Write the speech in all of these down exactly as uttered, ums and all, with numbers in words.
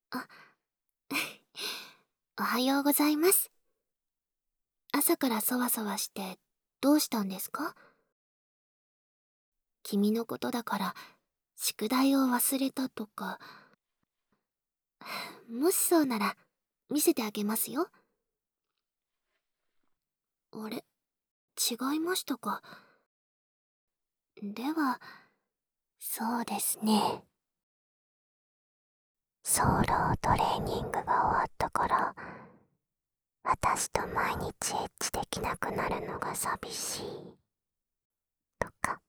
あ、おはようございます。朝からそわそわしてどうしたんですか？君のことだから宿題を忘れたとか。もしそうなら見せてあげますよ。あれ、違いましたか。では、そうですね。ソロトレーニングが終わったから、私と毎日エッチできなくなるのが寂しい。とか。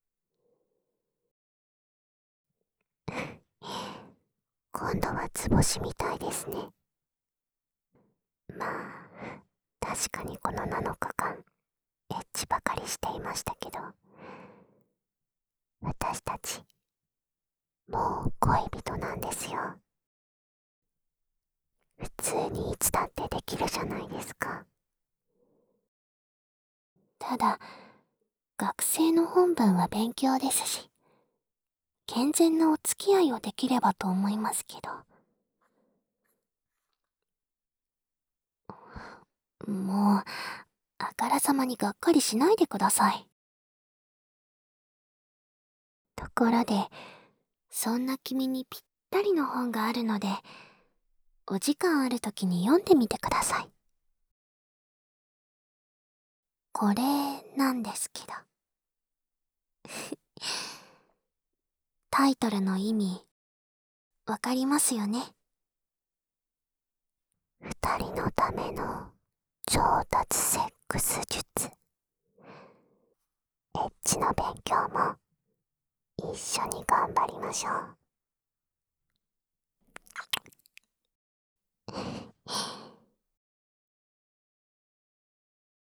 今度は図星みたいですね。まあ、確かにこのなのかかん、エッチばかりしていましたけど、私たち、もう恋人なんですよ。普通にいつだってできるじゃないですか。ただ、学生の本分は勉強ですし、健全なお付き合いをできればと思いますけど。もう、あからさまにがっかりしないでください。ところで、そんな君にぴったりの本があるので、お時間あるときに読んでみてください。これなんですけど。タイトルの意味、わかりますよね？二人のための上達セックス術。エッチの勉強も一緒に頑張りましょう。